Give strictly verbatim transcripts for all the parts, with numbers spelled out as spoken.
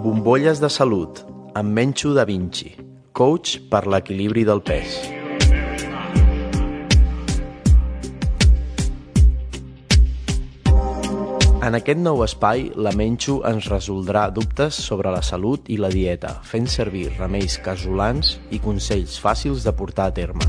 Bombolles de salut, amb Menxo Da Vinci, coach per l'equilibri del pes. En aquest nou espai, la Menxo ens resoldrà dubtes sobre la salut i la dieta, fent servir remeis casolans i consells fàcils de portar a terme.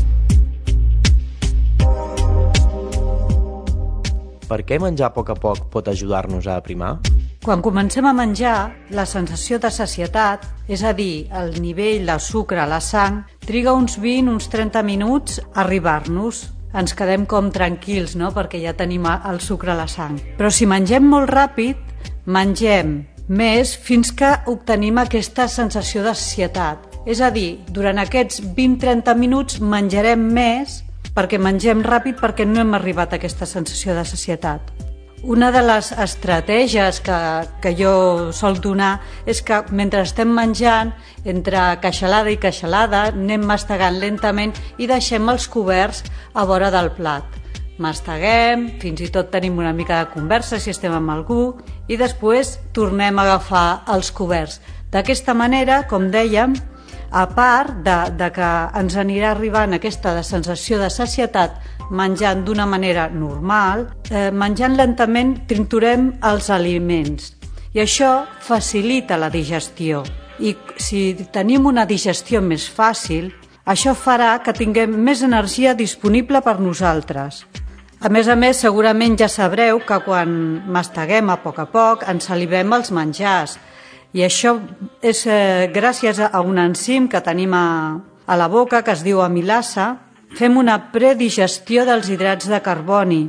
Per què menjar a poc a poc pot ajudar-nos a aprimar? Quan comencem a menjar, la sensació de sacietat, és a dir, el nivell de sucre a la sang, triga uns vint, uns trenta minuts a arribar-nos. Ens quedem com tranquils, no?, perquè ja tenim el sucre a la sang. Però si mengem molt ràpid, mengem més fins que obtenim aquesta sensació de sacietat. És a dir, durant aquests vint a trenta minuts menjarem més perquè mengem ràpid perquè no hem arribat a aquesta sensació de sacietat. Una de les estratègies que, que jo sol donar és que mentre estem menjant, entre queixalada i queixalada, anem mastegant lentament i deixem els coberts a vora del plat. Masteguem, fins i tot tenim una mica de conversa si estem amb algú i després tornem a agafar els coberts. D'aquesta manera, com dèiem, a part de, de que ens anirà arribant aquesta sensació de sacietat menjant d'una manera normal, eh, menjant lentament triturem els aliments i això facilita la digestió. I si tenim una digestió més fàcil, això farà que tinguem més energia disponible per nosaltres. A més a més, segurament ja sabreu que quan masteguem a poc a poc ens salivem els menjars. I això és eh, gràcies a un enzim que tenim a, a la boca, que es diu amilasa. Fem una predigestió dels hidrats de carboni.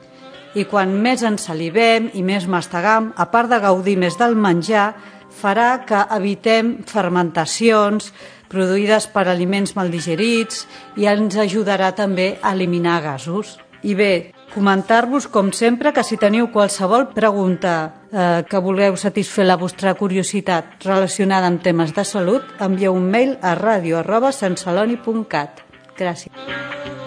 I quan més ens salivem i més mastegam, a part de gaudir més del menjar, farà que evitem fermentacions produïdes per aliments mal digerits i ens ajudarà també a eliminar gasos. I bé, comentar-vos, com sempre, que si teniu qualsevol pregunta eh, que vulgueu satisfer la vostra curiositat relacionada amb temes de salut, envieu un mail a radio arroba santceloni punt cat. Gràcies.